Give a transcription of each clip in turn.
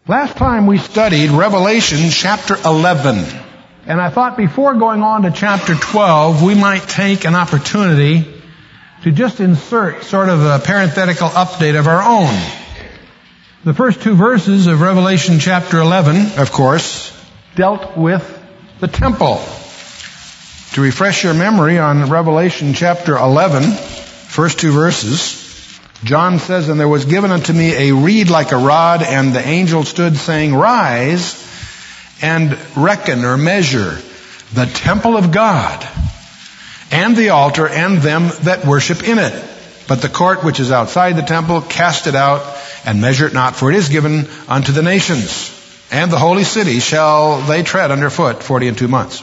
Last time we studied Revelation chapter 11. And I thought before going on to chapter 12, we might take an opportunity to just insert sort of a parenthetical update of our own. The first two verses of Revelation chapter 11, of course, dealt with the temple. To refresh your memory on Revelation chapter 11, first two verses, John says, "And there was given unto me a reed like a rod, and the angel stood saying, Rise and reckon or measure the temple of God, and the altar, and them that worship in it. But the court which is outside the temple, cast it out, and measure it not, for it is given unto the nations. And the holy city shall they tread under foot 42 months.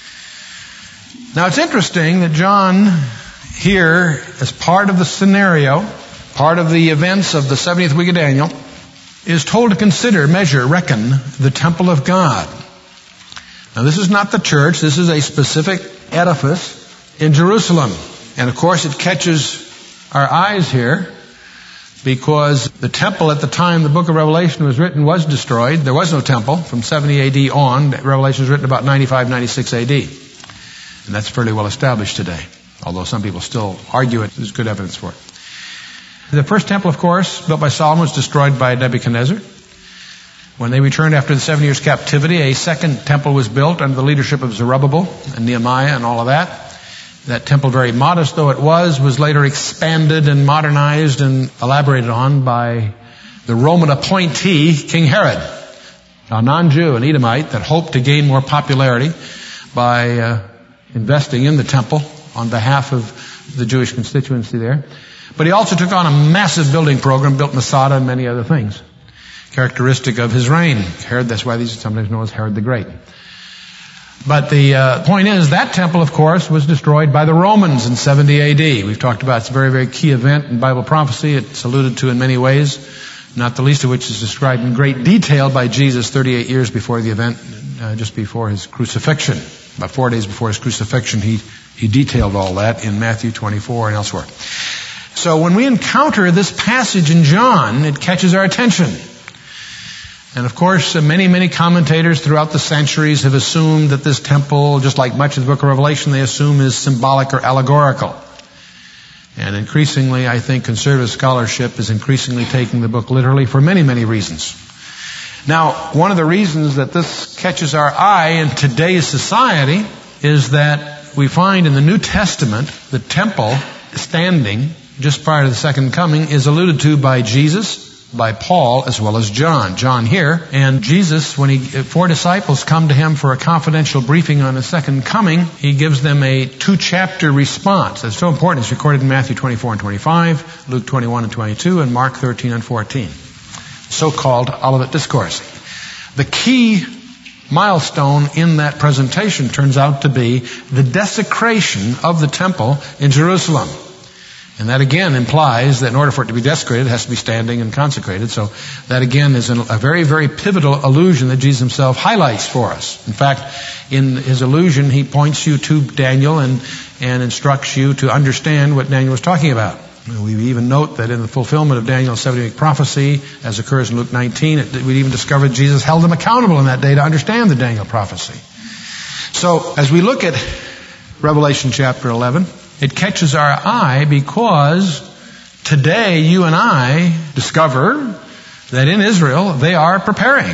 Now it's interesting that John here, as part of the scenario, part of the events of the 70th week of Daniel, is told to consider, measure, reckon the temple of God. Now this is not the church, this is a specific edifice in Jerusalem. And of course it catches our eyes here because the temple at the time the book of Revelation was written was destroyed. There was no temple from 70 AD on. Revelation was written about 95, 96 AD. And that's fairly well established today, although some people still argue it. There's good evidence for it. The first temple, of course, built by Solomon, was destroyed by Nebuchadnezzar. When they returned after the 7 years captivity, a second temple was built under the leadership of Zerubbabel and Nehemiah and all of that. That temple, very modest though it was later expanded and modernized and elaborated on by the Roman appointee, King Herod, a non-Jew, an Edomite, that hoped to gain more popularity by investing in the temple on behalf of the Jewish constituency there. But he also took on a massive building program, built Masada and many other things, characteristic of his reign. Herod, that's why these are sometimes known as Herod the Great. But the point is, that temple, of course, was destroyed by the Romans in 70 AD. We've talked about it's a very, very key event in Bible prophecy. It's alluded to in many ways, not the least of which is described in great detail by Jesus 38 years before the event, just before his crucifixion. About 4 days before his crucifixion, he detailed all that in Matthew 24 and elsewhere. So when we encounter this passage in John, it catches our attention. And of course, many commentators throughout the centuries have assumed that this temple, just like much of the book of Revelation, they assume is symbolic or allegorical. And increasingly, I think conservative scholarship is increasingly taking the book literally for many reasons. Now, one of the reasons that this catches our eye in today's society is that we find in the New Testament the temple standing just prior to the second coming is alluded to by Jesus, by Paul, as well as John. John here. And Jesus, when four disciples come to him for a confidential briefing on his second coming, he gives them a 2-chapter response. That's so important. It's recorded in Matthew 24 and 25, Luke 21 and 22, and Mark 13 and 14. So-called Olivet Discourse. The key milestone in that presentation turns out to be the desecration of the temple in Jerusalem. And that again implies that in order for it to be desecrated, it has to be standing and consecrated. So that again is a very pivotal allusion that Jesus himself highlights for us. In fact, in his allusion, he points you to Daniel and instructs you to understand what Daniel was talking about. We even note that in the fulfillment of Daniel's 70-week prophecy, as occurs in Luke 19, we even discover that Jesus held them accountable in that day to understand the Daniel prophecy. So as we look at Revelation chapter 11, it catches our eye because today you and I discover that in Israel they are preparing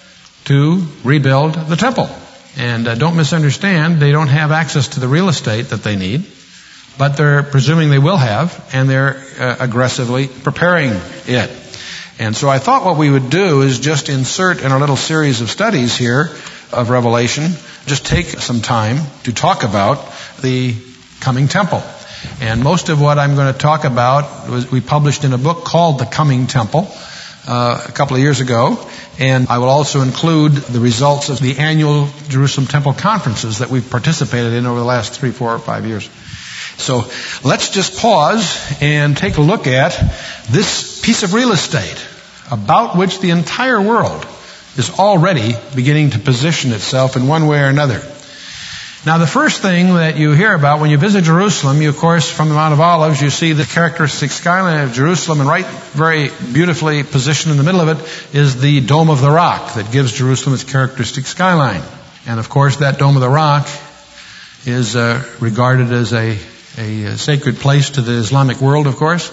to rebuild the temple. And don't misunderstand, they don't have access to the real estate that they need, but they're presuming they will have, and they're aggressively preparing it. And so I thought what we would do is just insert in our little series of studies here of Revelation, just take some time to talk about the coming temple. And most of what I'm going to talk about we published in a book called The Coming Temple a couple of years ago. And I will also include the results of the annual Jerusalem Temple conferences that we've participated in over the last 3, 4, or 5 years. So let's just pause and take a look at this piece of real estate about which the entire world is already beginning to position itself in one way or another. Now, the first thing that you hear about when you visit Jerusalem, you, of course, from the Mount of Olives, you see the characteristic skyline of Jerusalem, and right very beautifully positioned in the middle of it is the Dome of the Rock that gives Jerusalem its characteristic skyline. And, of course, that Dome of the Rock is regarded as a sacred place to the Islamic world, of course.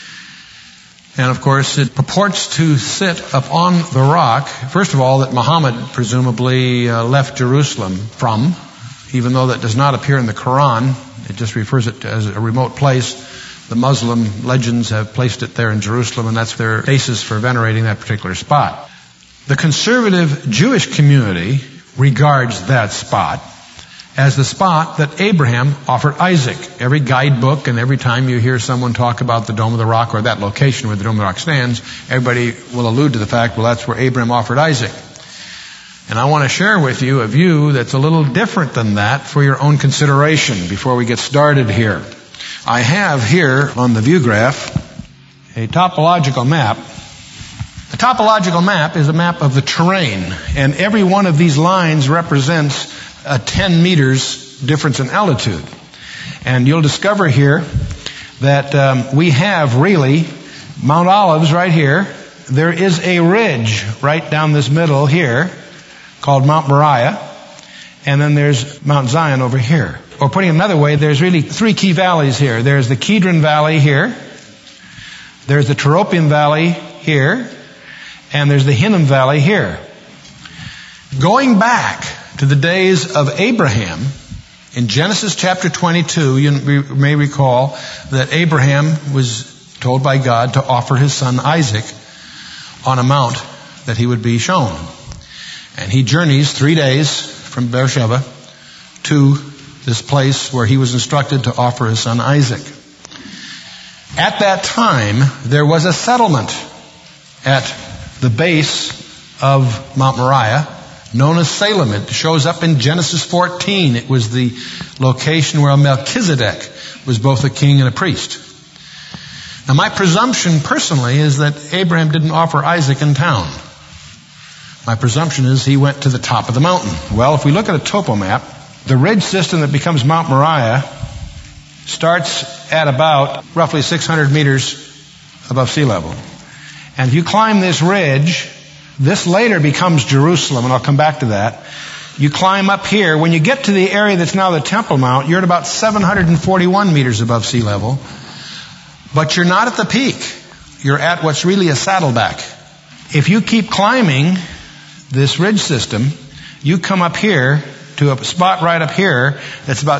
And, of course, it purports to sit upon the rock, first of all, that Muhammad presumably left Jerusalem from, even though that does not appear in the Quran. It just refers it to as a remote place. The Muslim legends have placed it there in Jerusalem, and that's their basis for venerating that particular spot. The conservative Jewish community regards that spot as the spot that Abraham offered Isaac. Every guidebook and every time you hear someone talk about the Dome of the Rock or that location where the Dome of the Rock stands, everybody will allude to the fact, well, that's where Abraham offered Isaac. And I want to share with you a view that's a little different than that for your own consideration before we get started here. I have here on the view graph a topological map. A topological map is a map of the terrain, and every one of these lines represents a 10 meters difference in altitude. And you'll discover here that we have really Mount Olives right here. There is a ridge right down this middle here called Mount Moriah, and then there's Mount Zion over here. Or putting it another way, there's really three key valleys here. There's the Kidron Valley here, there's the Tyropoeon Valley here, and there's the Hinnom Valley here. Going back to the days of Abraham, in Genesis chapter 22, you may recall that Abraham was told by God to offer his son Isaac on a mount that he would be shown. And he journeys 3 days from Beersheba to this place where he was instructed to offer his son Isaac. At that time, there was a settlement at the base of Mount Moriah known as Salem. It shows up in Genesis 14. It was the location where Melchizedek was both a king and a priest. Now, my presumption personally is that Abraham didn't offer Isaac in town. My presumption is he went to the top of the mountain. Well, if we look at a topo map, the ridge system that becomes Mount Moriah starts at about roughly 600 meters above sea level. And if you climb this ridge, this later becomes Jerusalem, and I'll come back to that. You climb up here. When you get to the area that's now the Temple Mount, you're at about 741 meters above sea level. But you're not at the peak. You're at what's really a saddleback. If you keep climbing this ridge system, you come up here to a spot right up here that's about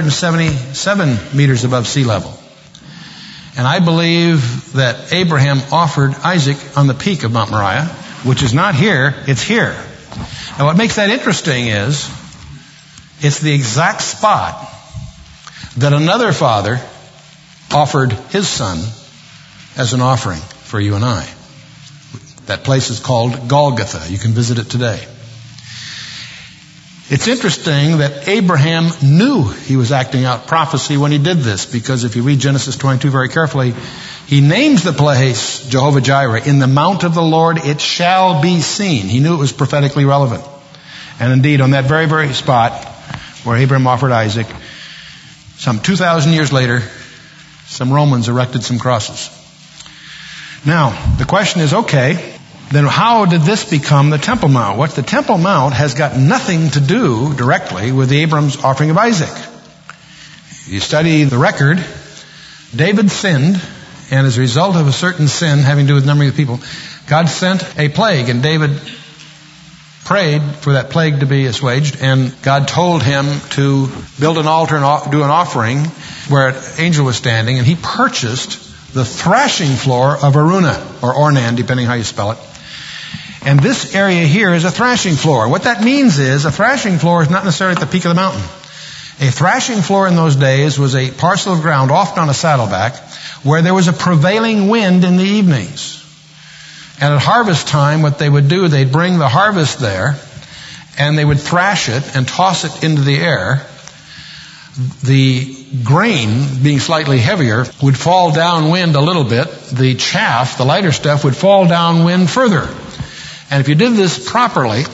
777 meters above sea level. And I believe that Abraham offered Isaac on the peak of Mount Moriah, which is not here, it's here. Now, what makes that interesting is it's the exact spot that another father offered his son as an offering for you and I. That place is called Golgotha. You can visit it today. It's interesting that Abraham knew he was acting out prophecy when he did this, because if you read Genesis 22 very carefully, he names the place Jehovah Jireh. In the mount of the Lord it shall be seen. He knew it was prophetically relevant. And indeed, on that very, very spot where Abraham offered Isaac, some 2,000 years later, some Romans erected some crosses. Now, the question is, okay, then how did this become the Temple Mount? What the Temple Mount has got nothing to do directly with Abraham's offering of Isaac. You study the record, David sinned, and as a result of a certain sin having to do with numbering the people, God sent a plague, and David prayed for that plague to be assuaged, and God told him to build an altar and do an offering where an angel was standing, and he purchased the thrashing floor of Araunah, or Ornan, depending how you spell it. And this area here is a thrashing floor. What that means is a thrashing floor is not necessarily at the peak of the mountain. A thrashing floor in those days was a parcel of ground, often on a saddleback, where there was a prevailing wind in the evenings. And at harvest time, what they would do, they'd bring the harvest there, and they would thrash it and toss it into the air. The grain, being slightly heavier, would fall downwind a little bit. The chaff, the lighter stuff, would fall downwind further. And if you did this properly,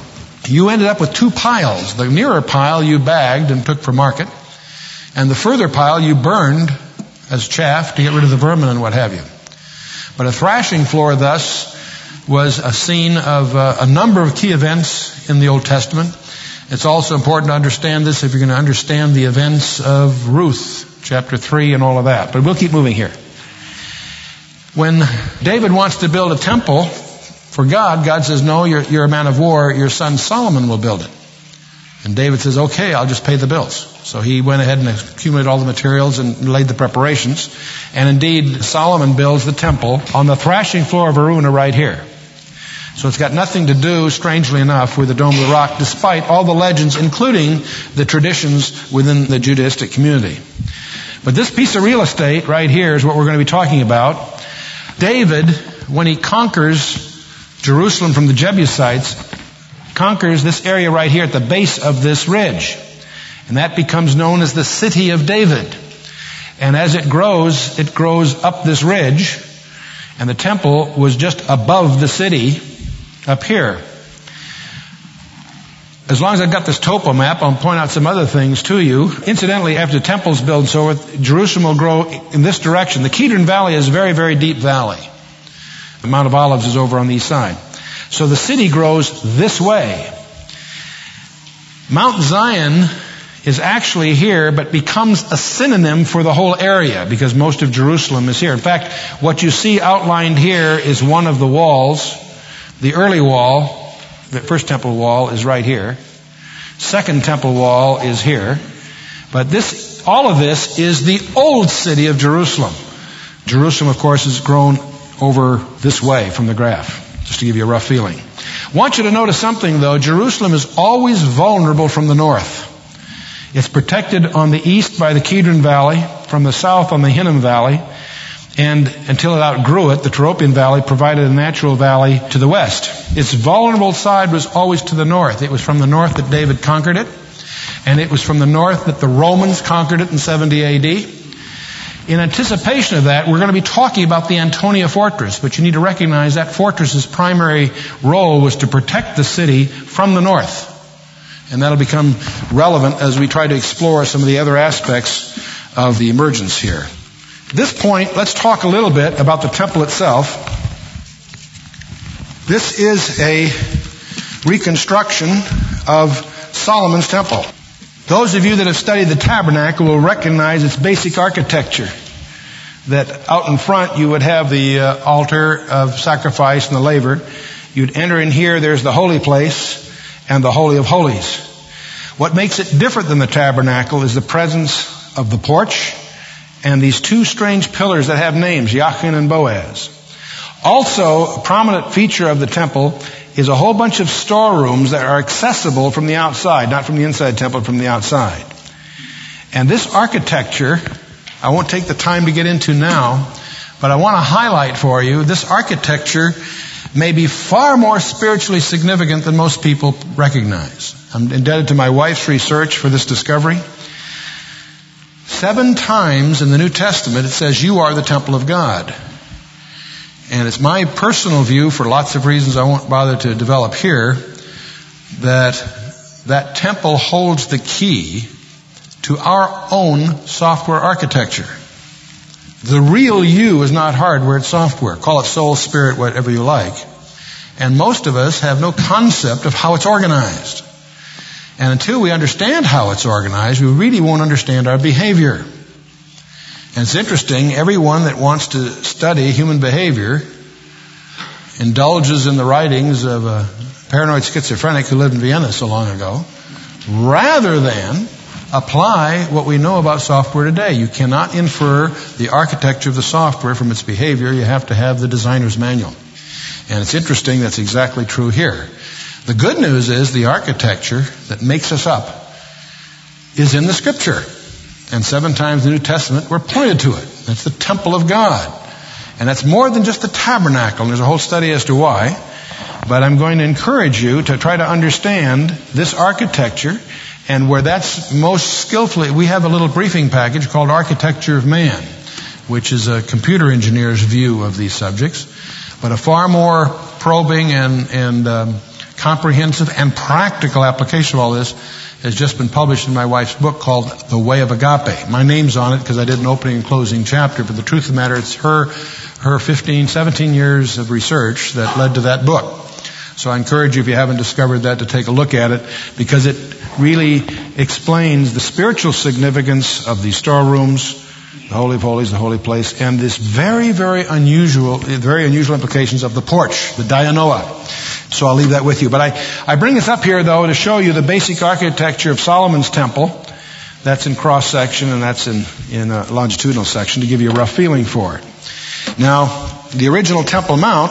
you ended up with two piles. The nearer pile you bagged and took for market, and the further pile you burned as chaff to get rid of the vermin and what have you. But a thrashing floor thus was a scene of a number of key events in the Old Testament. It's also important to understand this if you're going to understand the events of Ruth, chapter 3 and all of that. But we'll keep moving here. When David wants to build a temple for God, God says, no, you're a man of war. Your son Solomon will build it. And David says, okay, I'll just pay the bills. So he went ahead and accumulated all the materials and laid the preparations. And indeed, Solomon builds the temple on the thrashing floor of Araunah right here. So it's got nothing to do, strangely enough, with the Dome of the Rock, despite all the legends, including the traditions within the Judaistic community. But this piece of real estate right here is what we're going to be talking about. David, when he conquers Jerusalem from the Jebusites, conquers this area right here at the base of this ridge. And that becomes known as the City of David. And as it grows up this ridge. And the temple was just above the city up here. As long as I've got this topo map, I'll point out some other things to you. Incidentally, after the temple's built and so forth, Jerusalem will grow in this direction. The Kidron Valley is a very, very deep valley. The Mount of Olives is over on the east side. So the city grows this way. Mount Zion is actually here, but becomes a synonym for the whole area because most of Jerusalem is here. In fact, what you see outlined here is one of the walls. The early wall, the first temple wall, is right here. Second temple wall is here. But all of this is the old city of Jerusalem. Jerusalem, of course, has grown over this way from the graph, just to give you a rough feeling. I want you to notice something, though. Jerusalem is always vulnerable from the north. It's protected on the east by the Kidron Valley, from the south on the Hinnom Valley, and until it outgrew it, the Tyropoeon Valley provided a natural valley to the west. Its vulnerable side was always to the north. It was from the north that David conquered it, and it was from the north that the Romans conquered it in 70 A.D. In anticipation of that, we're going to be talking about the Antonia Fortress, but you need to recognize that fortress's primary role was to protect the city from the north. And that'll become relevant as we try to explore some of the other aspects of the emergence here. At this point, let's talk a little bit about the temple itself. This is a reconstruction of Solomon's temple. Those of you that have studied the tabernacle will recognize its basic architecture. That out in front you would have the altar of sacrifice and the laver. You'd enter in here, there's the holy place and the Holy of Holies. What makes it different than the tabernacle is the presence of the porch and these two strange pillars that have names, Jachin and Boaz. Also, a prominent feature of the temple is a whole bunch of storerooms that are accessible from the outside, not from the inside temple, from the outside. And this architecture, I won't take the time to get into now, but I want to highlight for you, this architecture may be far more spiritually significant than most people recognize. I'm indebted to my wife's research for this discovery. 7 times in the New Testament it says, you are the temple of God. And it's my personal view, for lots of reasons I won't bother to develop here, that temple holds the key to our own software architecture. The real you is not hardware, it's software. Call it soul, spirit, whatever you like. And most of us have no concept of how it's organized. And until we understand how it's organized, we really won't understand our behavior. And it's interesting, everyone that wants to study human behavior indulges in the writings of a paranoid schizophrenic who lived in Vienna so long ago, rather than apply what we know about software today. You cannot infer the architecture of the software from its behavior. You have to have the designer's manual. And it's interesting, that's exactly true here. The good news is the architecture that makes us up is in the Scripture. And 7 times in the New Testament we're pointed to it. That's the temple of God. And that's more than just the tabernacle. And there's a whole study as to why. But I'm going to encourage you to try to understand this architecture, and where that's most skillfully, we have a little briefing package called Architecture of Man, which is a computer engineer's view of these subjects. But a far more probing and comprehensive and practical application of all this has just been published in my wife's book called The Way of Agape. My name's on it because I did an opening and closing chapter, but the truth of the matter, it's her 15, 17 years of research that led to that book. So I encourage you, if you haven't discovered that, to take a look at it, because it really explains the spiritual significance of these storerooms, the Holy of Holies, the holy place, and this very unusual implications of the porch, the dianoa. So I'll leave that with you. But I bring this up here, though, to show you the basic architecture of Solomon's temple. That's in cross-section, and that's in a longitudinal section, to give you a rough feeling for it. Now, the original Temple Mount,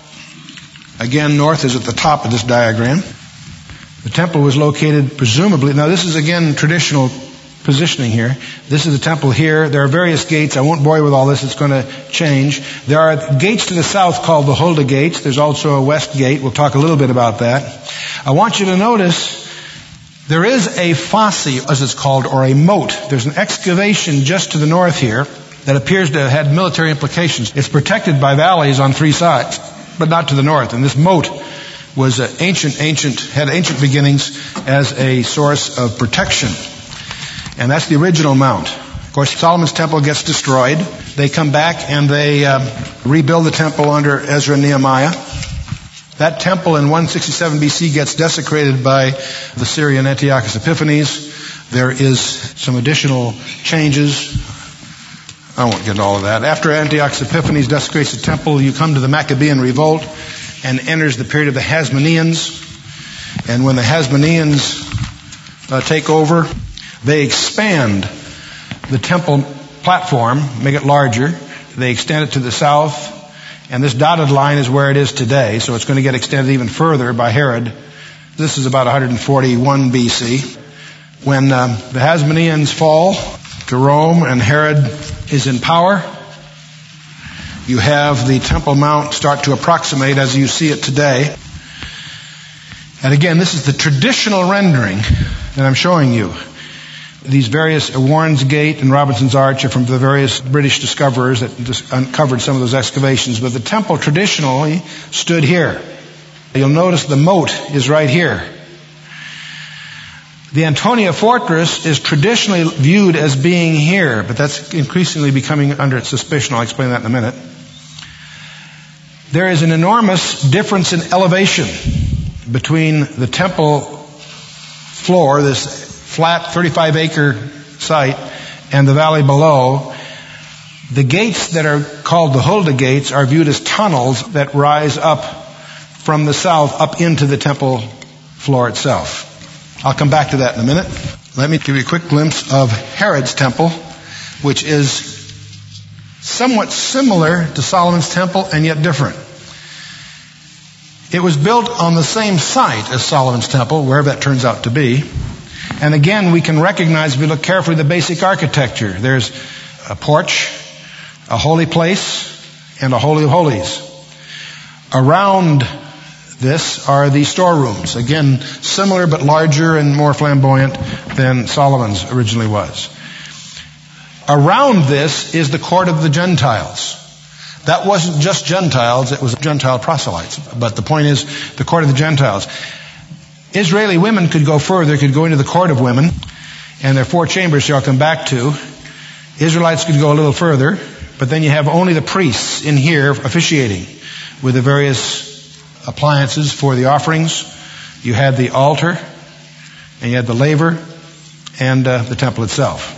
again, north is at the top of this diagram. The temple was located presumably, now this is again traditional positioning here. This is the temple here. There are various gates. I won't bore you with all this. It's going to change. There are gates to the south called the Huldah gates. There's also a west gate. We'll talk a little bit about that. I want you to notice there is a fosse, as it's called, or a moat. There's an excavation just to the north here that appears to have had military implications. It's protected by valleys on three sides, but not to the north. And this moat was had ancient beginnings as a source of protection. And that's the original mount. Of course, Solomon's temple gets destroyed. They come back and they rebuild the temple under Ezra and Nehemiah. That temple in 167 BC gets desecrated by the Syrian Antiochus Epiphanes. There is some additional changes. I won't get into all of that. After Antiochus Epiphanes desecrates the temple, you come to the Maccabean revolt and enters the period of the Hasmoneans. And when the Hasmoneans take over, they expand the temple platform, make it larger. They extend it to the south, and this dotted line is where it is today, so it's going to get extended even further by Herod. This is about 141 BC. When the Hasmoneans fall to Rome and Herod is in power, you have the Temple Mount start to approximate as you see it today. And again, this is the traditional rendering that I'm showing you. These various Warren's Gate and Robinson's Arch are from the various British discoverers that uncovered some of those excavations. But the temple traditionally stood here. You'll notice the moat is right here. The Antonia Fortress is traditionally viewed as being here, but that's increasingly becoming under suspicion. I'll explain that in a minute. There is an enormous difference in elevation between the temple floor, this flat 35-acre site, and the valley below. The gates that are called the Huldah gates are viewed as tunnels that rise up from the south up into the temple floor itself. I'll come back to that in a minute. Let me give you a quick glimpse of Herod's temple, which is somewhat similar to Solomon's temple and yet different. It was built on the same site as Solomon's temple, wherever that turns out to be. And again, we can recognize, if we look carefully, the basic architecture. There's a porch, a holy place, and a holy of holies. Around this are the storerooms. Again, similar but larger and more flamboyant than Solomon's originally was. Around this is the court of the Gentiles. That wasn't just Gentiles, it was Gentile proselytes. But the point is, the court of the Gentiles. Israeli women could go further, could go into the court of women, and there are 4 chambers here I'll come back to. Israelites could go a little further, but then you have only the priests in here officiating with the various appliances for the offerings. You had the altar, and you had the laver, and the temple itself.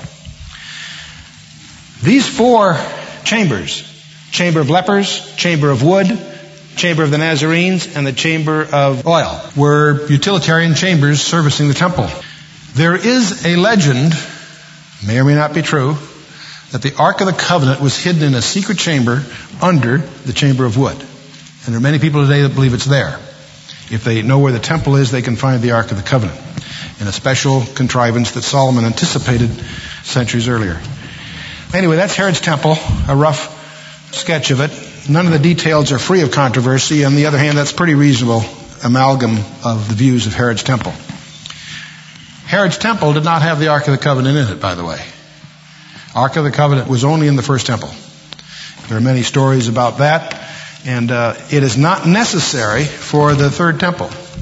These 4 chambers, chamber of lepers, chamber of wood, chamber of the Nazarenes, and the chamber of oil, were utilitarian chambers servicing the temple. There is a legend, may or may not be true, that the Ark of the Covenant was hidden in a secret chamber under the chamber of wood. And there are many people today that believe it's there. If they know where the temple is, they can find the Ark of the Covenant in a special contrivance that Solomon anticipated centuries earlier. Anyway, that's Herod's temple, a rough sketch of it. None of the details are free of controversy. On the other hand, that's pretty reasonable amalgam of the views of Herod's temple. Herod's temple did not have the Ark of the Covenant in it, by the way. Ark of the Covenant was only in the first temple. There are many stories about that, and it is not necessary for the third temple.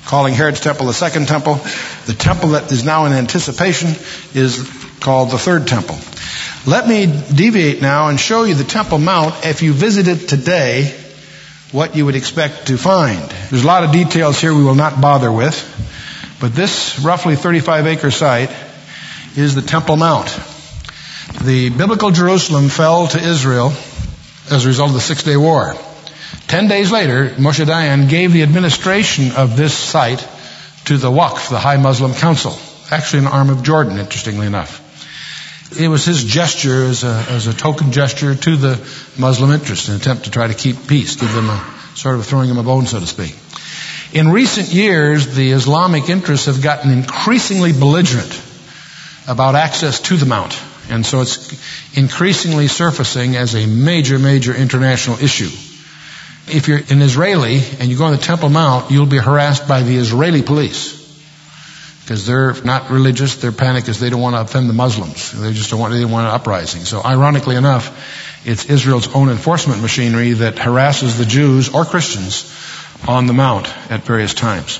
calling Herod's temple the second temple. The temple that is now in anticipation is called the third temple. Let me deviate now and show you the Temple Mount. If you visit it today, what you would expect to find. There's a lot of details here we will not bother with, but this roughly 35-acre site is the Temple Mount. The biblical Jerusalem fell to Israel as a result of the Six-Day War. 10 days later, Moshe Dayan gave the administration of this site to the Waqf, the High Muslim Council, actually an arm of Jordan, interestingly enough. It was his gesture as a token gesture to the Muslim interest, an attempt to try to keep peace, give them sort of throwing them a bone, so to speak. In recent years, the Islamic interests have gotten increasingly belligerent about access to the Mount. And so it's increasingly surfacing as a major, major international issue. If you're an Israeli and you go on the Temple Mount, you'll be harassed by the Israeli police. Because they're not religious, their panic is they don't want to offend the Muslims. They don't want an uprising. So ironically enough, it's Israel's own enforcement machinery that harasses the Jews or Christians on the Mount at various times.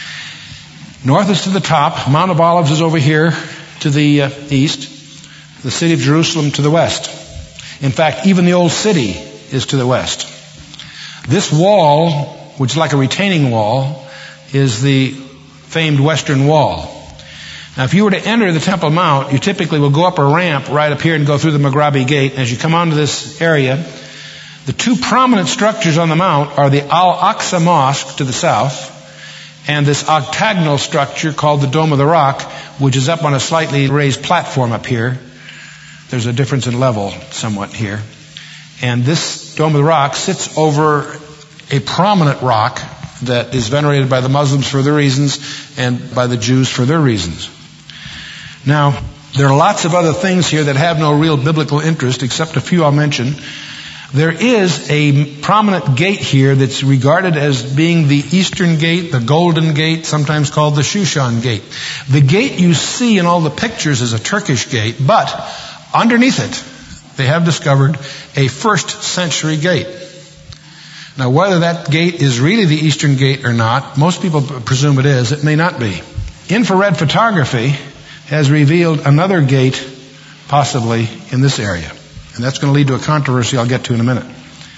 North is to the top. Mount of Olives is over here to the east. The city of Jerusalem to the west. In fact, even the old city is to the west. This wall, which is like a retaining wall, is the famed Western Wall. Now, if you were to enter the Temple Mount, you typically will go up a ramp right up here and go through the Maghrabi Gate. As you come onto this area, the two prominent structures on the Mount are the Al-Aqsa Mosque to the south and this octagonal structure called the Dome of the Rock, which is up on a slightly raised platform up here. There's a difference in level somewhat here. And this Dome of the Rock sits over a prominent rock that is venerated by the Muslims for their reasons and by the Jews for their reasons. Now, there are lots of other things here that have no real biblical interest, except a few I'll mention. There is a prominent gate here that's regarded as being the Eastern Gate, the Golden Gate, sometimes called the Shushan Gate. The gate you see in all the pictures is a Turkish gate, but underneath it, they have discovered a 1st century gate. Now, whether that gate is really the Eastern Gate or not, most people presume it is. It may not be. Infrared photography has revealed another gate, possibly in this area. And that's going to lead to a controversy I'll get to in a minute.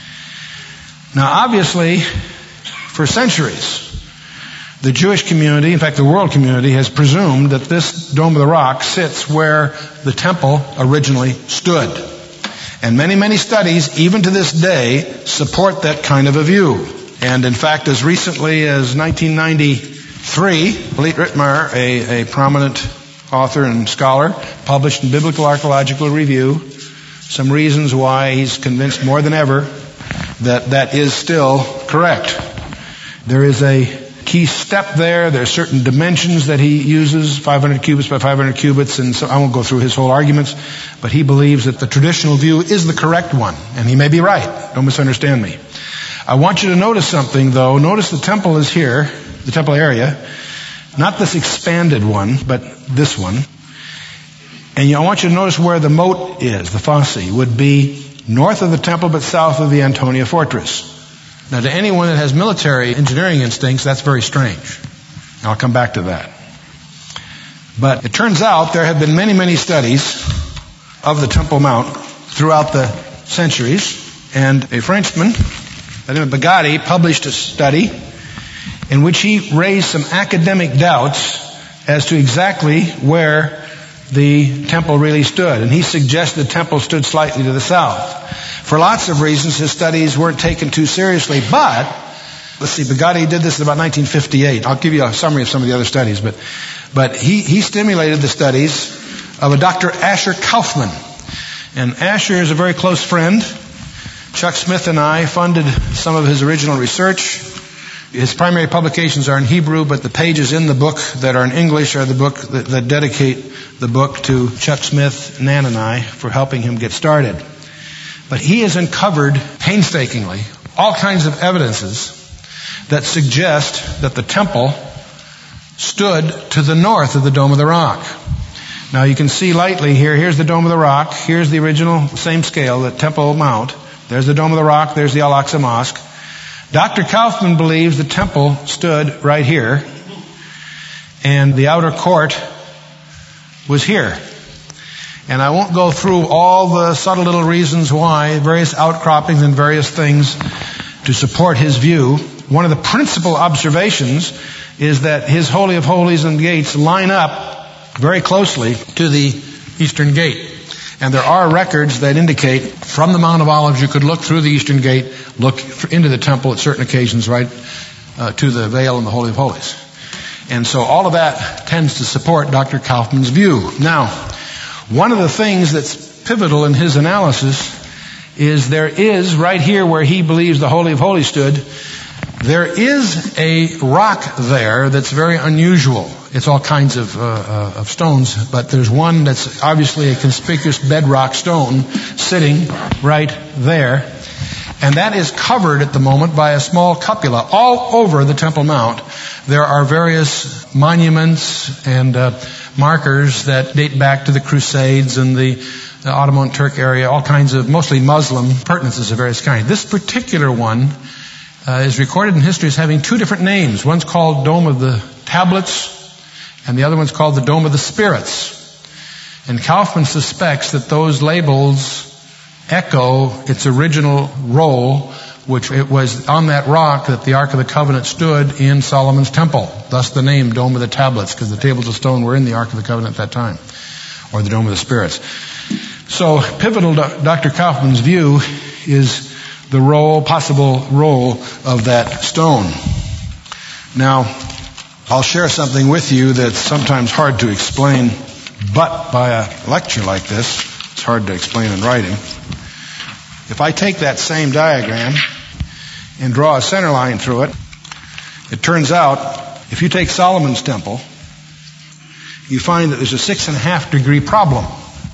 Now, obviously, for centuries, the Jewish community, in fact the world community, has presumed that this Dome of the Rock sits where the temple originally stood. And many, many studies, even to this day, support that kind of a view. And in fact, as recently as 1993, Belit Rittmeyer, a prominent author and scholar, published in Biblical Archaeological Review some reasons why he's convinced more than ever that that is still correct. There is a key step there. There are certain dimensions that he uses, 500 cubits by 500 cubits, and so I won't go through his whole arguments, but he believes that the traditional view is the correct one, and he may be right. Don't misunderstand me. I want you to notice something, though. Notice the temple is here, the temple area, not this expanded one, but this one. And I want you to notice where the moat is, the fosse, would be north of the temple but south of the Antonia fortress. Now, to anyone that has military engineering instincts, that's very strange. And I'll come back to that. But it turns out there have been many, many studies of the Temple Mount throughout the centuries. And a Frenchman, by the name of Bagatti, published a study in which he raised some academic doubts as to exactly where the temple really stood. And he suggested the temple stood slightly to the south. For lots of reasons, his studies weren't taken too seriously. But, let's see, Bagatti did this in about 1958. I'll give you a summary of some of the other studies. But he stimulated the studies of a Dr. Asher Kaufman. And Asher is a very close friend. Chuck Smith and I funded some of his original research. His primary publications are in Hebrew, but the pages in the book that are in English are the book that dedicate the book to Chuck Smith, Nan, and I for helping him get started. But he has uncovered painstakingly all kinds of evidences that suggest that the temple stood to the north of the Dome of the Rock. Now you can see lightly here, here's the Dome of the Rock, here's the original, same scale, the Temple Mount. There's the Dome of the Rock, there's the Al-Aqsa Mosque. Dr. Kaufman believes the temple stood right here, and the outer court was here. And I won't go through all the subtle little reasons why, various outcroppings and various things to support his view. One of the principal observations is that his Holy of Holies and gates line up very closely to the eastern gate. And there are records that indicate from the Mount of Olives you could look through the eastern gate, look into the temple at certain occasions, right to the veil and the Holy of Holies. And so all of that tends to support Dr. Kaufman's view. Now, one of the things that's pivotal in his analysis is there is, right here where he believes the Holy of Holies stood, there is a rock there that's very unusual. It's all kinds of stones, but there's one that's obviously a conspicuous bedrock stone sitting right there. And that is covered at the moment by a small cupola. All over the Temple Mount, there are various monuments and markers that date back to the Crusades and the Ottoman Turk area, all kinds of mostly Muslim pertinences of various kinds. This particular one is recorded in history as having two different names. One's called Dome of the Tablets, and the other one's called the Dome of the Spirits. And Kaufman suspects that those labels echo its original role, which it was on that rock that the Ark of the Covenant stood in Solomon's temple. Thus the name Dome of the Tablets, because the tables of stone were in the Ark of the Covenant at that time, or the Dome of the Spirits. So pivotal to Dr. Kaufman's view is the possible role of that stone. Now, I'll share something with you that's sometimes hard to explain, but by a lecture like this, it's hard to explain in writing. If I take that same diagram and draw a center line through it, it turns out, if you take Solomon's temple, you find that there's a 6.5 degree problem.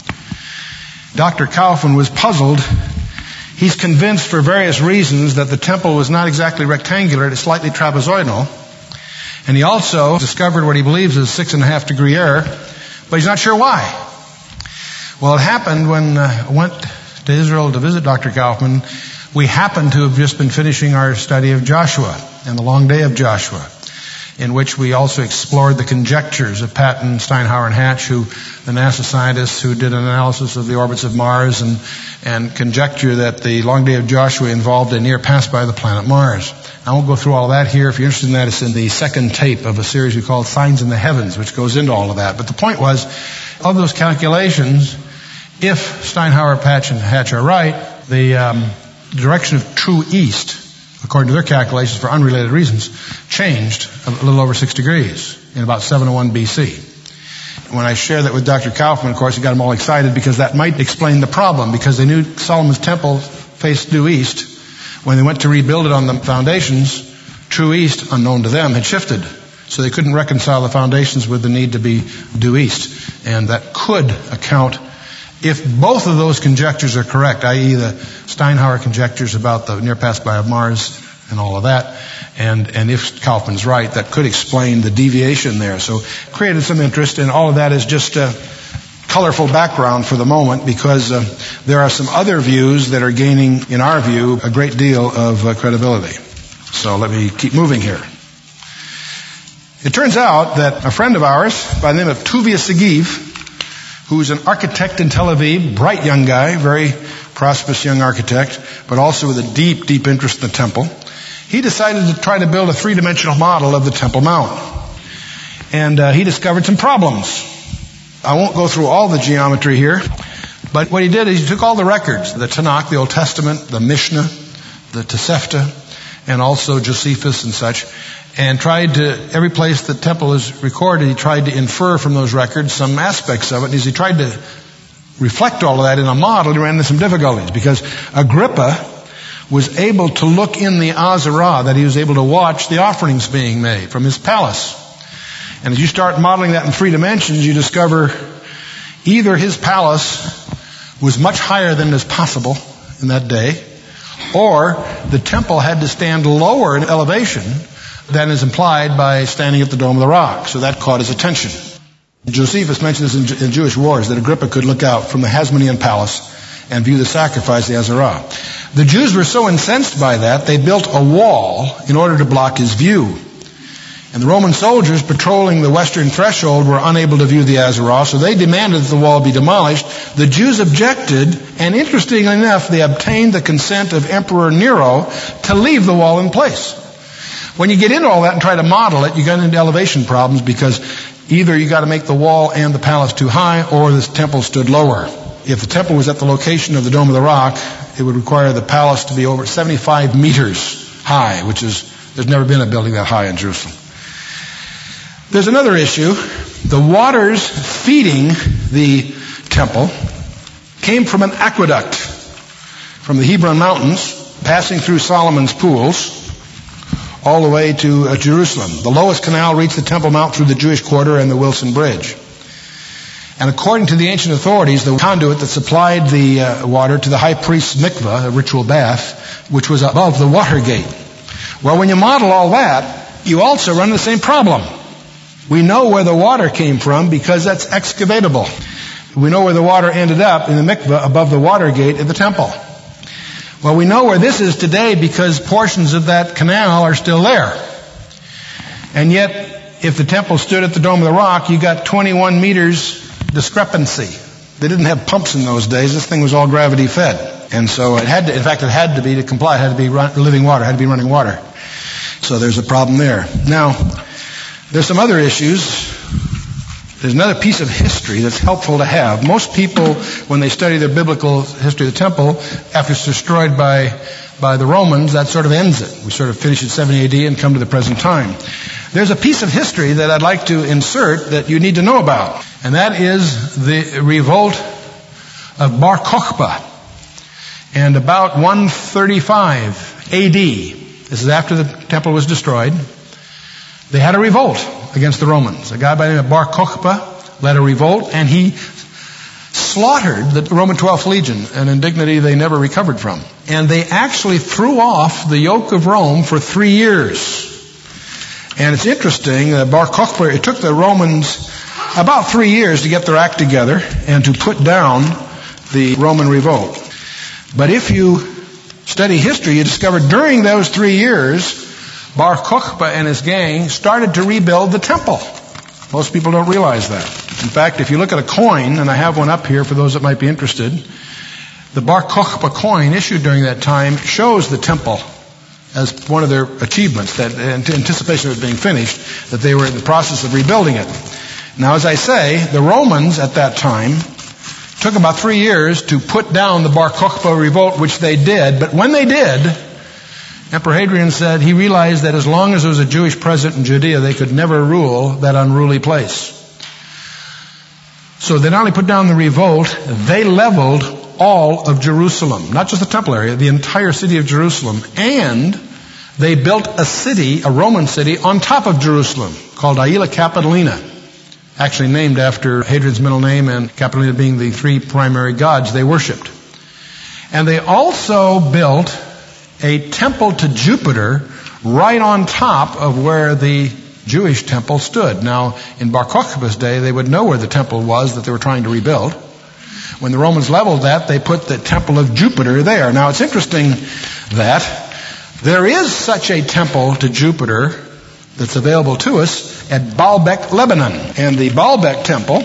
Dr. Kaufman was puzzled. He's convinced for various reasons that the temple was not exactly rectangular, it's slightly trapezoidal. And he also discovered what he believes is a 6.5 degree error, but he's not sure why. Well, it happened when I went to Israel to visit Dr. Kaufman. We happened to have just been finishing our study of Joshua and the long day of Joshua, in which we also explored the conjectures of Patton, Steinhauer, and Hatch, the NASA scientists who did an analysis of the orbits of Mars and conjecture that the long day of Joshua involved a near pass by the planet Mars. I won't go through all that here. If you're interested in that, it's in the second tape of a series we call Signs in the Heavens, which goes into all of that. But the point was, of those calculations, if Steinhauer, Patch, and Hatch are right, the direction of true east, according to their calculations for unrelated reasons, changed a little over 6 degrees in about 701 BC. When I shared that with Dr. Kaufman, of course, he got them all excited because that might explain the problem, because they knew Solomon's temple faced due east. When they went to rebuild it on the foundations, true east, unknown to them, had shifted. So they couldn't reconcile the foundations with the need to be due east. And that could account, if both of those conjectures are correct, i.e. the Steinhauer conjectures about the near pass by of Mars and all of that, and if Kaufman's right, that could explain the deviation there. So created some interest, and all of that is just a colorful background for the moment, because there are some other views that are gaining, in our view, a great deal of credibility. So let me keep moving here. It turns out that a friend of ours by the name of Tuvia Segev, who's an architect in Tel Aviv, bright young guy, very prosperous young architect, but also with a deep, deep interest in the temple, he decided to try to build a three-dimensional model of the Temple Mount. And he discovered some problems. I won't go through all the geometry here, but what he did is he took all the records, the Tanakh, the Old Testament, the Mishnah, the Tosefta, and also Josephus and such, and tried to, every place the temple is recorded, he tried to infer from those records some aspects of it. And as he tried to reflect all of that in a model, he ran into some difficulties, because Agrippa was able to look in the Azarah, that he was able to watch the offerings being made from his palace. And as you start modeling that in 3 dimensions, you discover either his palace was much higher than is possible in that day, or the temple had to stand lower in elevation than is implied by standing at the Dome of the Rock. So that caught his attention. Josephus mentions in Jewish Wars that Agrippa could look out from the Hasmonean palace and view the sacrifice, the Azarah. The Jews were so incensed by that, they built a wall in order to block his view. And the Roman soldiers patrolling the western threshold were unable to view the Azarah, so they demanded that the wall be demolished. The Jews objected, and interestingly enough, they obtained the consent of Emperor Nero to leave the wall in place. When you get into all that and try to model it, you get into elevation problems, because either you got to make the wall and the palace too high, or the temple stood lower. If the temple was at the location of the Dome of the Rock, it would require the palace to be over 75 meters high, which is, there's never been a building that high in Jerusalem. There's another issue. The waters feeding the temple came from an aqueduct from the Hebron Mountains, passing through Solomon's pools, all the way to Jerusalem. The lowest canal reached the Temple Mount through the Jewish Quarter and the Wilson Bridge. And according to the ancient authorities, the conduit that supplied the water to the high priest's mikveh, a ritual bath, which was above the water gate. Well, when you model all that, you also run the same problem. We know where the water came from because that's excavatable. We know where the water ended up in the mikveh above the water gate at the temple. Well, we know where this is today because portions of that canal are still there. And yet, if the temple stood at the Dome of the Rock, you got 21 meters discrepancy. They didn't have pumps in those days. This thing was all gravity fed. And so it had to be to comply, it had to be living water, it had to be running water. So there's a problem there. Now, there's some other issues. There's another piece of history that's helpful to have. Most people, when they study their biblical history of the temple, after it's destroyed by the Romans, that sort of ends it. We sort of finish at 70 AD and come to the present time. There's a piece of history that I'd like to insert that you need to know about, and that is the revolt of Bar Kokhba. And about 135 AD, this is after the temple was destroyed, they had a revolt against the Romans. A guy by the name of Bar Kokhba led a revolt, and he slaughtered the Roman 12th Legion, an indignity they never recovered from. And they actually threw off the yoke of Rome for 3 years. And it's interesting that Bar Kokhba, it took the Romans about 3 years to get their act together and to put down the Roman revolt. But if you study history, you discover during those 3 years, Bar Kokhba and his gang started to rebuild the temple. Most people don't realize that. In fact, if you look at a coin, and I have one up here for those that might be interested, the Bar Kokhba coin issued during that time shows the temple as one of their achievements, that in anticipation of it being finished, that they were in the process of rebuilding it. Now, as I say, the Romans at that time took about 3 years to put down the Bar Kokhba revolt, which they did. But when they did, Emperor Hadrian said he realized that as long as there was a Jewish president in Judea, they could never rule that unruly place. So they not only put down the revolt, they leveled all of Jerusalem, not just the temple area, the entire city of Jerusalem. And they built a city, a Roman city, on top of Jerusalem called Aelia Capitolina, actually named after Hadrian's middle name and Capitolina being the 3 primary gods they worshipped. And they also built a temple to Jupiter right on top of where the Jewish temple stood. Now, in Bar Kokhba's day, they would know where the temple was that they were trying to rebuild. When the Romans leveled that, they put the temple of Jupiter there. Now, it's interesting that there is such a temple to Jupiter that's available to us at Baalbek, Lebanon. And the Baalbek temple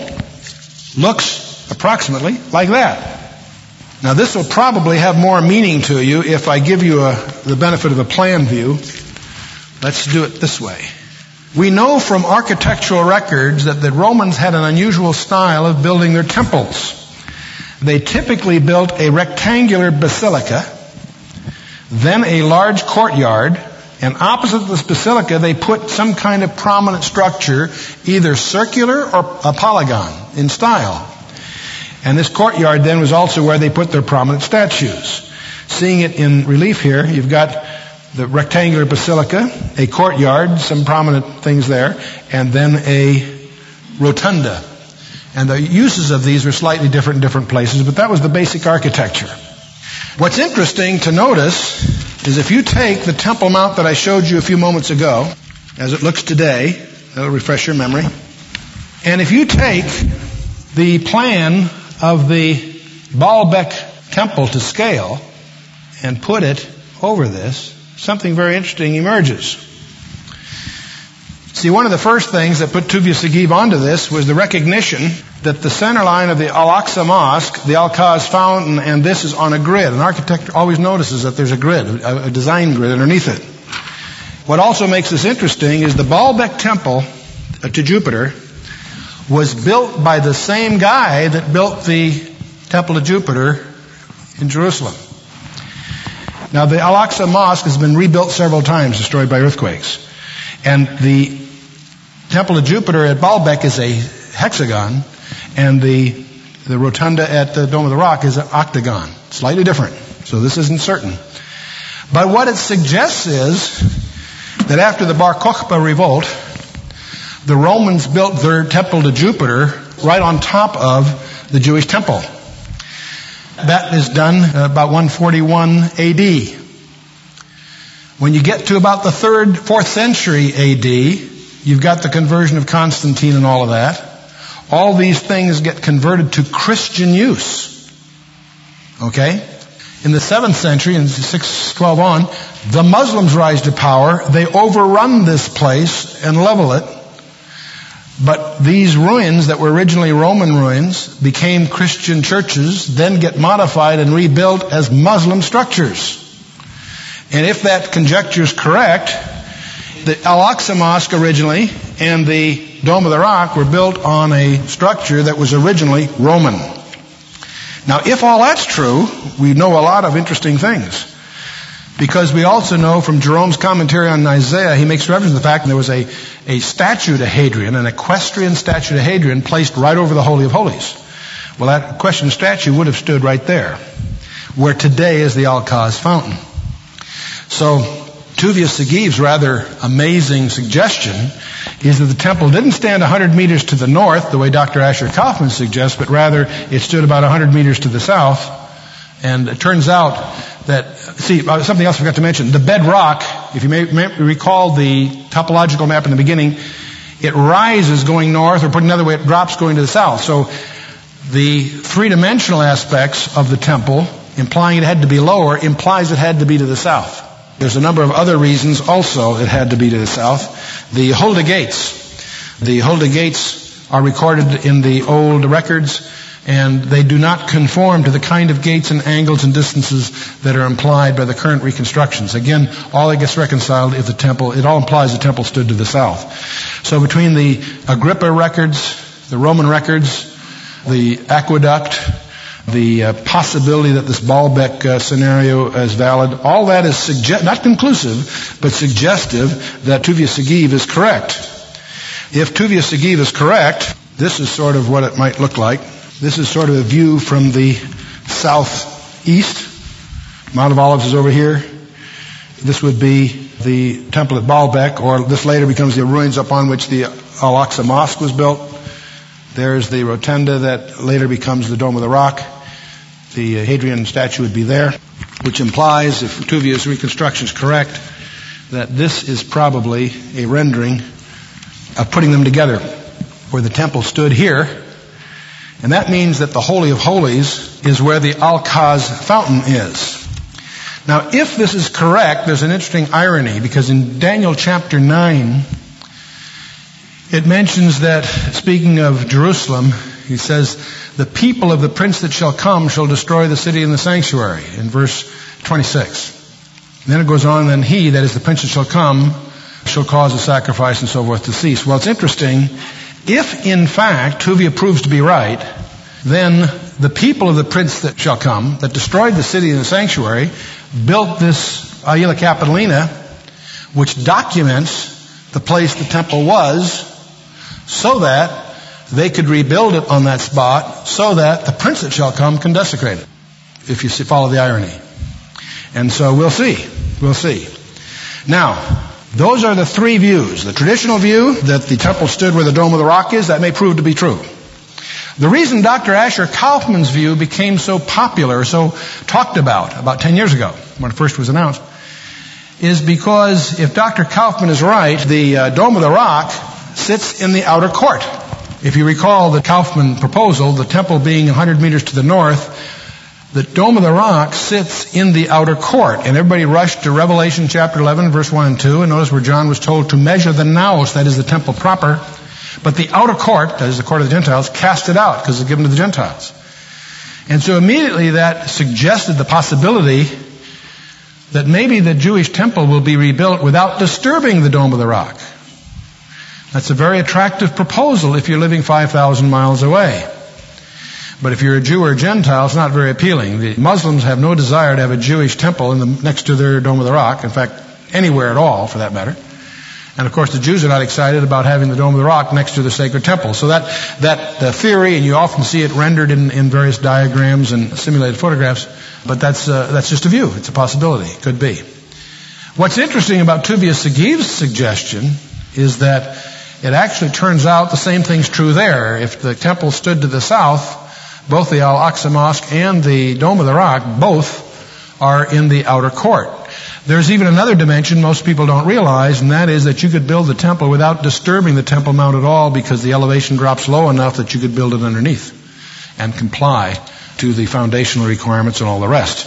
looks approximately like that. Now, this will probably have more meaning to you if I give you the benefit of a plan view. Let's do it this way. We know from architectural records that the Romans had an unusual style of building their temples. They typically built a rectangular basilica, then a large courtyard, and opposite this basilica they put some kind of prominent structure, either circular or a polygon in style. And this courtyard then was also where they put their prominent statues. Seeing it in relief here, you've got the rectangular basilica, a courtyard, some prominent things there, and then a rotunda. And the uses of these were slightly different in different places, but that was the basic architecture. What's interesting to notice is if you take the Temple Mount that I showed you a few moments ago, as it looks today, that'll refresh your memory, and if you take the plan of the Baalbek temple to scale and put it over this, something very interesting emerges. See, one of the first things that put Tuvia Sagiv onto this was the recognition that the center line of the Al-Aqsa Mosque, the Al-Qaz fountain, and this is on a grid. An architect always notices that there's a grid, a design grid underneath it. What also makes this interesting is the Baalbek temple to Jupiter was built by the same guy that built the temple to Jupiter in Jerusalem. Now, the Al-Aqsa Mosque has been rebuilt several times, destroyed by earthquakes. And the temple to Jupiter at Baalbek is a hexagon, and the rotunda at the Dome of the Rock is an octagon. Slightly different. So this isn't certain. But what it suggests is that after the Bar Kokhba revolt, the Romans built their temple to Jupiter right on top of the Jewish temple. That is done about 141 AD. When you get to about the 3rd, 4th century AD, you've got the conversion of Constantine and all of that. All these things get converted to Christian use. Okay? In the 7th century, in 612 on, the Muslims rise to power. They overrun this place and level it. But these ruins that were originally Roman ruins became Christian churches, then get modified and rebuilt as Muslim structures. And if that conjecture is correct, the Al-Aqsa Mosque originally and the Dome of the Rock were built on a structure that was originally Roman. Now, if all that's true, we know a lot of interesting things. Because we also know from Jerome's commentary on Isaiah, he makes reference to the fact that there was a statue to Hadrian, an equestrian statue to Hadrian, placed right over the Holy of Holies. Well, that equestrian statue would have stood right there, where today is the Al-Qaz fountain. So, Tuvia Sagiv's rather amazing suggestion is that the temple didn't stand 100 meters to the north, the way Dr. Asher Kaufman suggests, but rather it stood about 100 meters to the south. And it turns out that, something else I forgot to mention, the bedrock, if you may recall the topological map in the beginning, it rises going north, or put another way, it drops going to the south. So the three-dimensional aspects of the temple, implying it had to be lower, implies it had to be to the south. There's a number of other reasons also it had to be to the south. The Hulda Gates. The Hulda Gates are recorded in the old records, and they do not conform to the kind of gates and angles and distances that are implied by the current reconstructions. Again, all that gets reconciled if the temple, it all implies the temple stood to the south. So between the Agrippa records, the Roman records, the aqueduct, the possibility that this Baalbek scenario is valid, all that is not conclusive, but suggestive that Tuvia Sagiv is correct. If Tuvia Sagiv is correct, this is sort of what it might look like. This is sort of a view from the southeast. Mount of Olives is over here. This would be the temple at Baalbek, or this later becomes the ruins upon which the Al-Aqsa Mosque was built. There's the rotunda that later becomes the Dome of the Rock. The Hadrian statue would be there, which implies, if Tuvia's reconstruction is correct, that this is probably a rendering of putting them together, where the temple stood here. And that means that the Holy of Holies is where the Al-Qaz fountain is. Now, if this is correct, there's an interesting irony, because in Daniel chapter 9, it mentions that, speaking of Jerusalem, he says, the people of the prince that shall come shall destroy the city and the sanctuary, in verse 26. And then it goes on, then he, that is the prince that shall come, shall cause the sacrifice and so forth to cease. Well, it's interesting. If, in fact, Tuvia proves to be right, then the people of the prince that shall come, that destroyed the city and the sanctuary, built this Aila Capitolina, which documents the place the temple was, so that they could rebuild it on that spot, so that the prince that shall come can desecrate it, if you follow the irony. And so we'll see. We'll see. Now, those are the three views. The traditional view, that the temple stood where the Dome of the Rock is, that may prove to be true. The reason Dr. Asher Kaufman's view became so popular, so talked about 10 years ago, when it first was announced, is because if Dr. Kaufman is right, the Dome of the Rock sits in the outer court. If you recall the Kaufman proposal, the temple being 100 meters to the north, The Dome of the Rock sits in the outer court. And everybody rushed to Revelation chapter 11, verse 1 and 2. And notice where John was told to measure the naos, that is the temple proper. But the outer court, that is the court of the Gentiles, cast it out because it's given to the Gentiles. And so immediately that suggested the possibility that maybe the Jewish temple will be rebuilt without disturbing the Dome of the Rock. That's a very attractive proposal if you're living 5,000 miles away. But if you're a Jew or a Gentile, it's not very appealing. The Muslims have no desire to have a Jewish temple next to their Dome of the Rock. In fact, anywhere at all, for that matter. And of course, the Jews are not excited about having the Dome of the Rock next to the sacred temple. So that theory, and you often see it rendered in various diagrams and simulated photographs, but that's just a view. It's a possibility. It could be. What's interesting about Tuvia Segiv's suggestion is that it actually turns out the same thing's true there. If the temple stood to the south, both the Al-Aqsa Mosque and the Dome of the Rock, both are in the outer court. There's even another dimension most people don't realize, and that is that you could build the temple without disturbing the Temple Mount at all because the elevation drops low enough that you could build it underneath and comply to the foundational requirements and all the rest.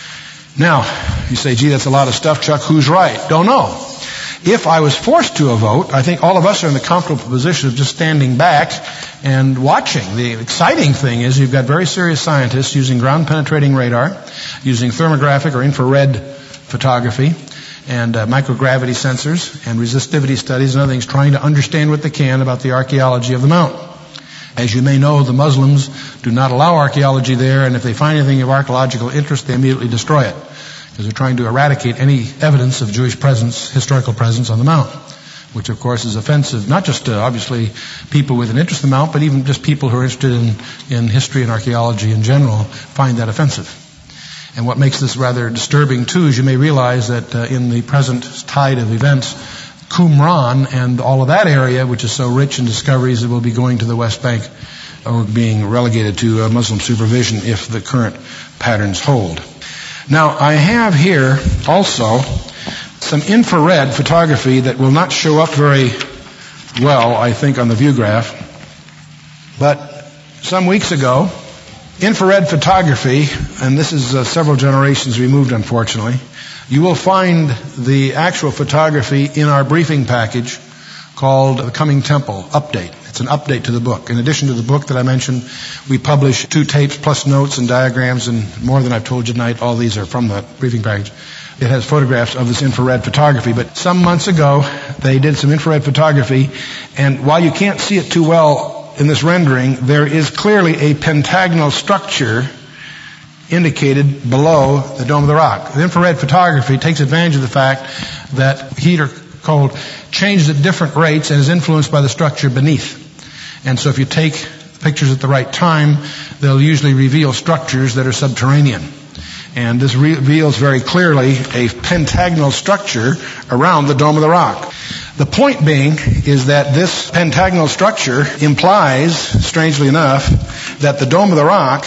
Now, you say, gee, that's a lot of stuff, Chuck. Who's right? Don't know. If I was forced to a vote, I think all of us are in the comfortable position of just standing back and watching. The exciting thing is you've got very serious scientists using ground-penetrating radar, using thermographic or infrared photography, and microgravity sensors, and resistivity studies and other things, trying to understand what they can about the archaeology of the mountain. As you may know, the Muslims do not allow archaeology there, and if they find anything of archaeological interest, they immediately destroy it, because they're trying to eradicate any evidence of Jewish presence, historical presence on the mountain, which of course is offensive, not just to obviously people with an interest in the mountain, but even just people who are interested in history and archaeology in general find that offensive. And what makes this rather disturbing too is you may realize that in the present tide of events, Qumran and all of that area, which is so rich in discoveries, it will be going to the West Bank or being relegated to Muslim supervision if the current patterns hold. Now, I have here also some infrared photography that will not show up very well, I think, on the view graph. But some weeks ago, infrared photography, and this is several generations removed, unfortunately, you will find the actual photography in our briefing package called The Coming Temple Update. It's an update to the book. In addition to the book that I mentioned, we publish 2 tapes plus notes and diagrams, and more than I've told you tonight, all these are from the briefing package. It has photographs of this infrared photography. But some months ago, they did some infrared photography, and while you can't see it too well in this rendering, there is clearly a pentagonal structure indicated below the Dome of the Rock. The infrared photography takes advantage of the fact that heat or cold changes at different rates and is influenced by the structure beneath. And so if you take pictures at the right time, they'll usually reveal structures that are subterranean. And this reveals very clearly a pentagonal structure around the Dome of the Rock. The point being is that this pentagonal structure implies, strangely enough, that the Dome of the Rock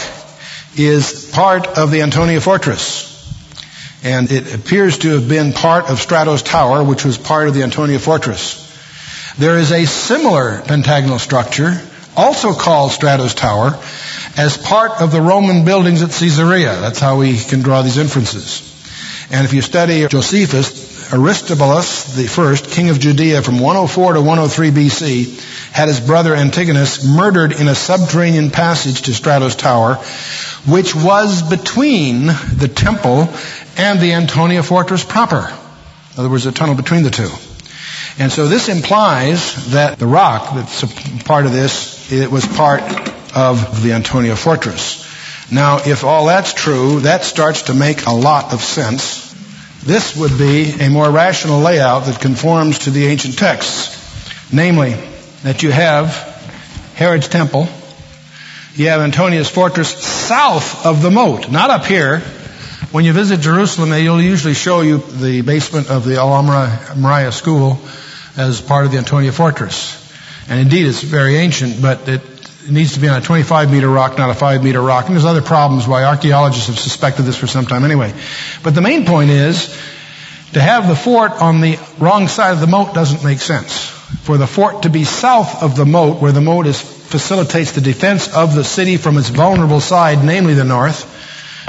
is part of the Antonia Fortress. And it appears to have been part of Stratos Tower, which was part of the Antonia Fortress. There is a similar pentagonal structure, also called Stratos Tower, as part of the Roman buildings at Caesarea. That's how we can draw these inferences. And if you study Josephus, Aristobulus I, king of Judea from 104 to 103 BC, had his brother Antigonus murdered in a subterranean passage to Stratos Tower, which was between the temple and the Antonia Fortress proper. In other words, a tunnel between the two. And so this implies that the rock that's a part of this, it was part of the Antonia Fortress. Now, if all that's true, that starts to make a lot of sense. This would be a more rational layout that conforms to the ancient texts. Namely, that you have Herod's temple, you have Antonia's fortress south of the moat, not up here. When you visit Jerusalem, they'll usually show you the basement of the Al-Moriah School as part of the Antonia Fortress. And indeed, it's very ancient, but it needs to be on a 25-meter rock, not a 5-meter rock. And there's other problems why archaeologists have suspected this for some time anyway. But the main point is, to have the fort on the wrong side of the moat doesn't make sense. For the fort to be south of the moat, where the moat facilitates the defense of the city from its vulnerable side, namely the north,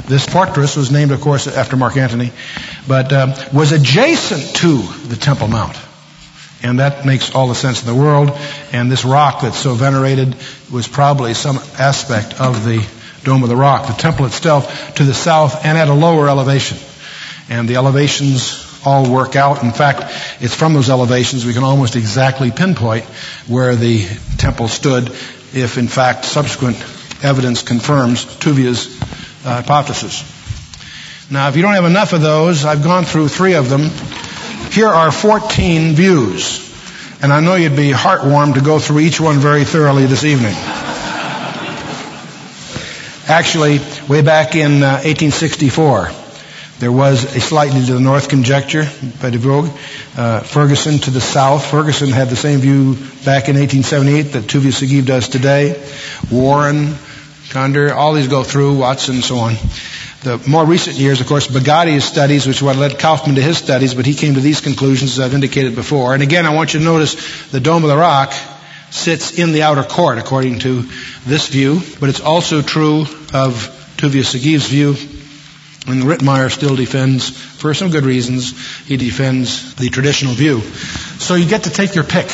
This fortress was named, of course, after Mark Antony, but was adjacent to the Temple Mount. And that makes all the sense in the world. And this rock that's so venerated was probably some aspect of the Dome of the Rock, the temple itself, to the south and at a lower elevation. And the elevations all work out. In fact, it's from those elevations we can almost exactly pinpoint where the temple stood, if in fact subsequent evidence confirms Tuvia hypothesis. Now, if you don't have enough of those, I've gone through 3 of them. Here are 14 views, and I know you'd be heartwarmed to go through each one very thoroughly this evening. Actually, way back in 1864, there was a slightly to the north conjecture by de Vogue. Ferguson to the south. Ferguson had the same view back in 1878 that Tuvia does today. Warren, Condor, all these go through, Watson, and so on. The more recent years, of course, Bogatti's studies, which is what led Kaufman to his studies, but he came to these conclusions, as I've indicated before. And again, I want you to notice the Dome of the Rock sits in the outer court, according to this view, but it's also true of Tuvia Segiv's view. And Rittmeyer still defends, for some good reasons, he defends the traditional view. So you get to take your pick.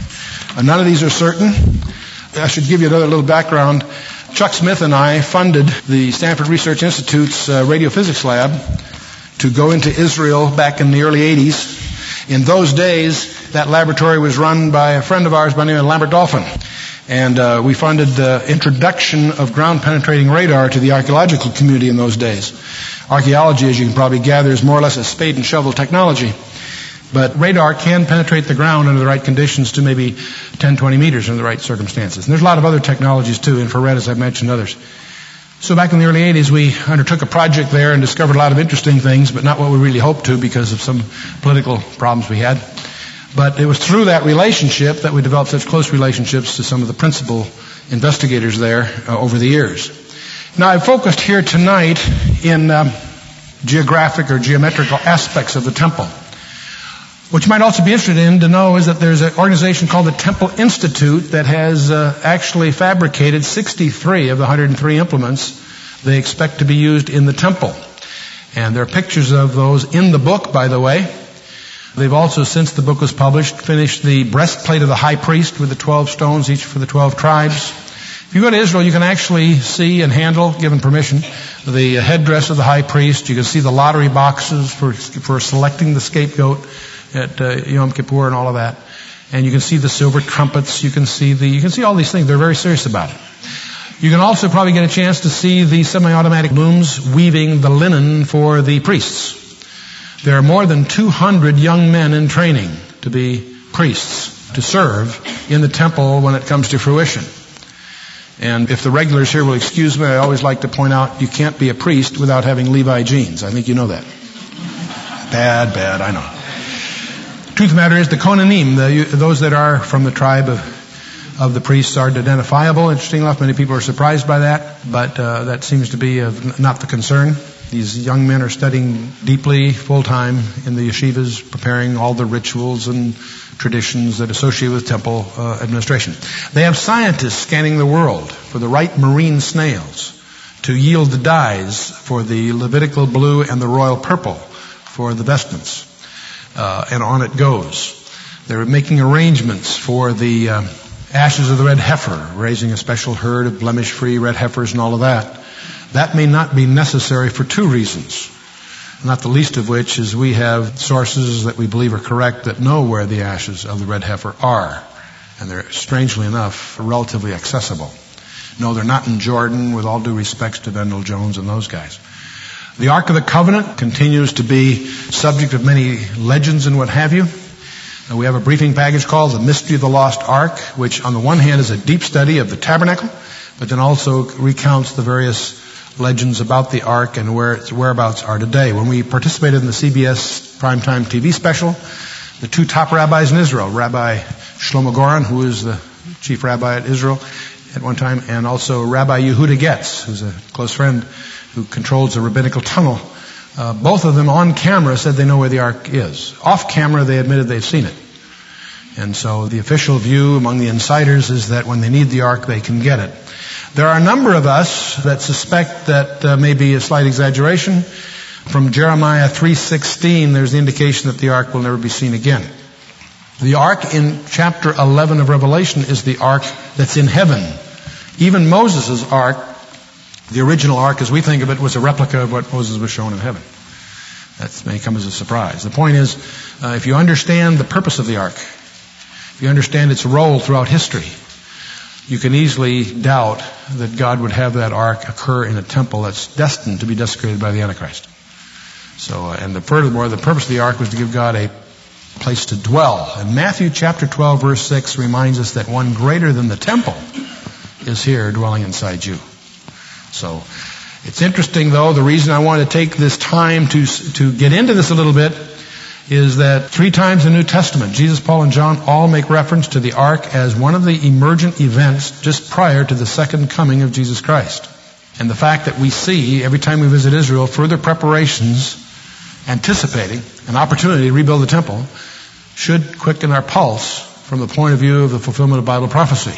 None of these are certain. I should give you another little background. Chuck Smith and I funded the Stanford Research Institute's radiophysics lab to go into Israel back in the early 80s. In those days, that laboratory was run by a friend of ours by the name of Lambert Dolphin. And we funded the introduction of ground-penetrating radar to the archaeological community in those days. Archaeology, as you can probably gather, is more or less a spade and shovel technology. But radar can penetrate the ground under the right conditions to maybe 10, 20 meters under the right circumstances. And there's a lot of other technologies too, infrared, as I've mentioned, others. So back in the early 80s, we undertook a project there and discovered a lot of interesting things, but not what we really hoped to because of some political problems we had. But it was through that relationship that we developed such close relationships to some of the principal investigators there over the years. Now, I've focused here tonight in geographic or geometrical aspects of the temple. What you might also be interested in to know is that there's an organization called the Temple Institute that has actually fabricated 63 of the 103 implements they expect to be used in the temple. And there are pictures of those in the book, by the way. They've also, since the book was published, finished the breastplate of the high priest with the 12 stones, each for the 12 tribes. If you go to Israel, you can actually see and handle, given permission, the headdress of the high priest. You can see the lottery boxes for selecting the scapegoat at Yom Kippur and all of that. And you can see the silver trumpets. You can see all these things. They're very serious about it. You can also probably get a chance to see the semi-automatic looms weaving the linen for the priests. There are more than 200 young men in training to be priests, to serve in the temple when it comes to fruition. And if the regulars here will excuse me, I always like to point out you can't be a priest without having Levi jeans. I think you know that. Bad, I know. Truth of the matter is the Kohanim, those that are from the tribe of the priests, are identifiable. Interesting enough, many people are surprised by that, but that seems to be not the concern. These young men are studying deeply, full-time in the yeshivas, preparing all the rituals and traditions that associate with temple administration. They have scientists scanning the world for the right marine snails to yield the dyes for the Levitical blue and the royal purple for the vestments. And on it goes. They're making arrangements for the ashes of the red heifer, raising a special herd of blemish-free red heifers and all of that. That may not be necessary for 2 reasons, not the least of which is we have sources that we believe are correct that know where the ashes of the red heifer are. And they're, strangely enough, relatively accessible. No, they're not in Jordan, with all due respects to Vendell Jones and those guys. The Ark of the Covenant continues to be subject of many legends and what have you. And we have a briefing package called The Mystery of the Lost Ark, which on the one hand is a deep study of the tabernacle, but then also recounts the various legends about the Ark and where its whereabouts are today. When we participated in the CBS primetime TV special, the 2 top rabbis in Israel, Rabbi Shlomo Goren, who is the chief rabbi at Israel at one time, and also Rabbi Yehuda Getz, who's a close friend who controls the rabbinical tunnel, both of them on camera said they know where the Ark is. Off camera, they admitted they've seen it. And so the official view among the insiders is that when they need the Ark, they can get it. There are a number of us that suspect that may be a slight exaggeration. From Jeremiah 3:16, there's the indication that the ark will never be seen again. The ark in chapter 11 of Revelation is the ark that's in heaven. Even Moses' ark, the original ark as we think of it, was a replica of what Moses was shown in heaven. That may come as a surprise. The point is, if you understand the purpose of the ark, if you understand its role throughout history, you can easily doubt that God would have that ark occur in a temple that's destined to be desecrated by the Antichrist. So, furthermore, the purpose of the ark was to give God a place to dwell. And Matthew chapter 12, verse 6 reminds us that one greater than the temple is here dwelling inside you. So, it's interesting, though, the reason I want to take this time to get into this a little bit is that 3 times in the New Testament, Jesus, Paul, and John all make reference to the ark as one of the emergent events just prior to the second coming of Jesus Christ. And the fact that we see, every time we visit Israel, further preparations anticipating an opportunity to rebuild the temple should quicken our pulse from the point of view of the fulfillment of Bible prophecy.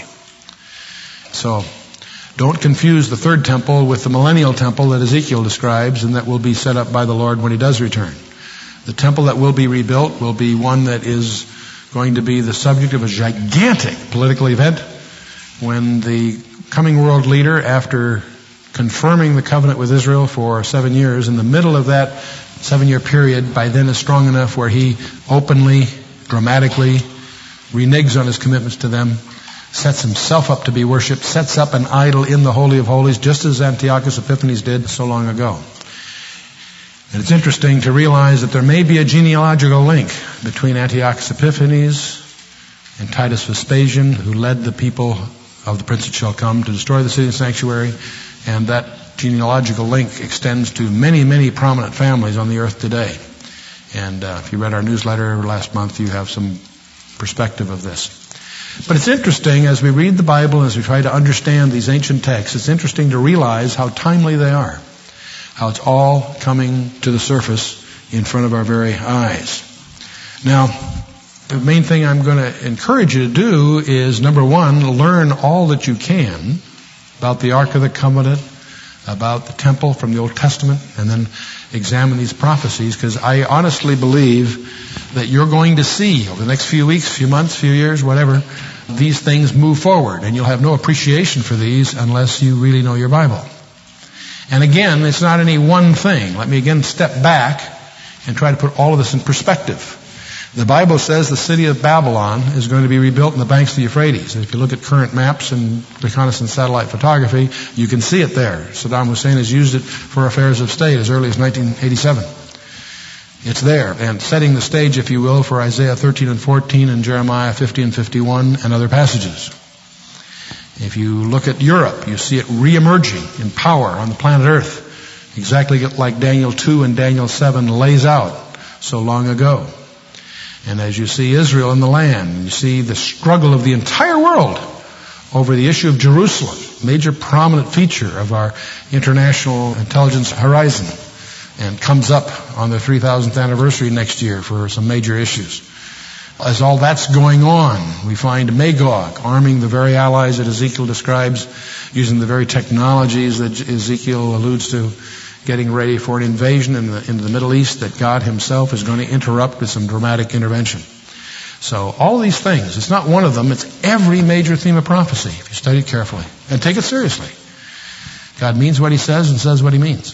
So, don't confuse the third temple with the millennial temple that Ezekiel describes and that will be set up by the Lord when He does return. The temple that will be rebuilt will be one that is going to be the subject of a gigantic political event when the coming world leader, after confirming the covenant with Israel for 7 years, in the middle of that 7-year period, by then is strong enough where he openly, dramatically reneges on his commitments to them, sets himself up to be worshipped, sets up an idol in the Holy of Holies, just as Antiochus Epiphanes did so long ago. And it's interesting to realize that there may be a genealogical link between Antiochus Epiphanes and Titus Vespasian, who led the people of the Prince that shall come to destroy the city and sanctuary, and that genealogical link extends to many, many prominent families on the earth today. And if you read our newsletter last month, you have some perspective of this. But it's interesting, as we read the Bible, as we try to understand these ancient texts, it's interesting to realize how timely they are. How it's all coming to the surface in front of our very eyes. Now, the main thing I'm going to encourage you to do is, number one, learn all that you can about the Ark of the Covenant, about the temple from the Old Testament, and then examine these prophecies, because I honestly believe that you're going to see over the next few weeks, few months, few years, whatever, these things move forward, and you'll have no appreciation for these unless you really know your Bible. And again, it's not any one thing. Let me again step back and try to put all of this in perspective. The Bible says the city of Babylon is going to be rebuilt in the banks of the Euphrates. And if you look at current maps and reconnaissance satellite photography, you can see it there. Saddam Hussein has used it for affairs of state as early as 1987. It's there, and setting the stage, if you will, for Isaiah 13 and 14 and Jeremiah 50 and 51 and other passages. If you look at Europe, you see it re-emerging in power on the planet Earth, exactly like Daniel 2 and Daniel 7 lays out so long ago. And as you see Israel in the land, you see the struggle of the entire world over the issue of Jerusalem, major prominent feature of our international intelligence horizon, and comes up on the 3,000th anniversary next year for some major issues. As all that's going on, we find Magog arming the very allies that Ezekiel describes, using the very technologies that Ezekiel alludes to, getting ready for an invasion into the Middle East that God Himself is going to interrupt with some dramatic intervention. So all these things, it's not one of them, it's every major theme of prophecy, if you study it carefully and take it seriously. God means what He says and says what He means.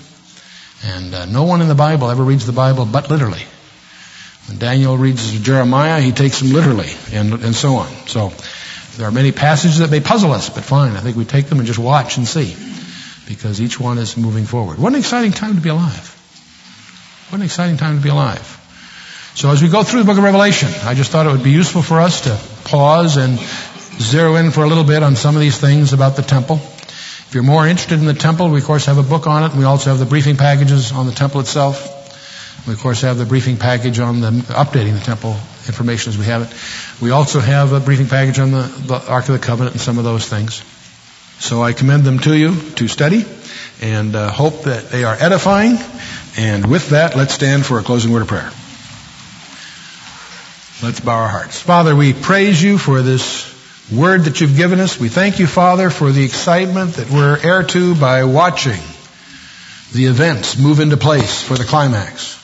And no one in the Bible ever reads the Bible but literally. When Daniel reads Jeremiah, he takes them literally, and so on. So there are many passages that may puzzle us, but fine, I think we take them and just watch and see, because each one is moving forward. What an exciting time to be alive. What an exciting time to be alive. So as we go through the book of Revelation, I just thought it would be useful for us to pause and zero in for a little bit on some of these things about the temple. If you're more interested in the temple, we of course have a book on it, and we also have the briefing packages on the temple itself. We, of course, have the briefing package on the updating the temple information as we have it. We also have a briefing package on the Ark of the Covenant and some of those things. So I commend them to you to study and hope that they are edifying. And with that, let's stand for a closing word of prayer. Let's bow our hearts. Father, we praise You for this word that you've given us. We thank you, Father, for the excitement that we're heir to by watching the events move into place for the climax.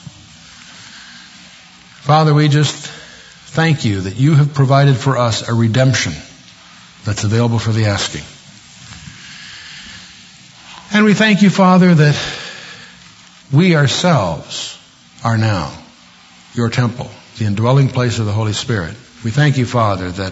Father, we just thank you that you have provided for us a redemption that's available for the asking. And we thank you, Father, that we ourselves are now your temple, the indwelling place of the Holy Spirit. We thank you, Father, that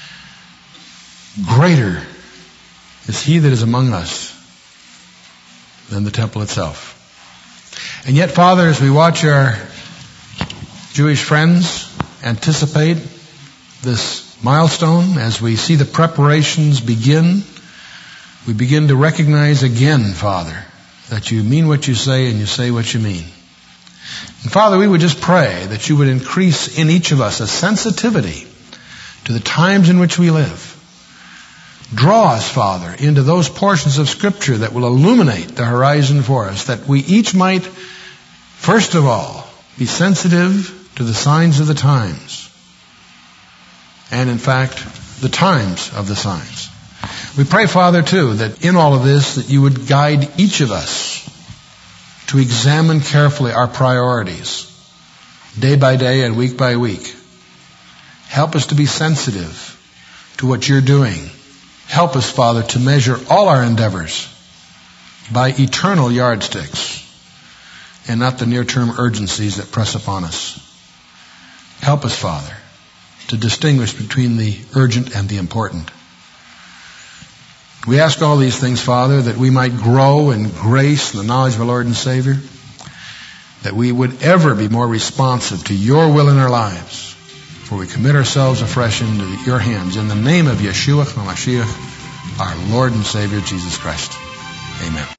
greater is he that is among us than the temple itself. And yet, Father, as we watch our Jewish friends anticipate this milestone, as we see the preparations begin, we begin to recognize again, Father, that you mean what you say and you say what you mean. And Father, we would just pray that you would increase in each of us a sensitivity to the times in which we live. Draw us, Father, into those portions of Scripture that will illuminate the horizon for us, that we each might, first of all, be sensitive to the signs of the times. And in fact, the times of the signs. We pray, Father, too, that in all of this, that you would guide each of us to examine carefully our priorities, day by day and week by week. Help us to be sensitive to what you're doing. Help us, Father, to measure all our endeavors by eternal yardsticks and not the near-term urgencies that press upon us. Help us, Father, to distinguish between the urgent and the important. We ask all these things, Father, that we might grow in grace and the knowledge of our Lord and Savior, that we would ever be more responsive to your will in our lives, for we commit ourselves afresh into your hands. In the name of Yeshua HaMashiach, our Lord and Savior, Jesus Christ. Amen.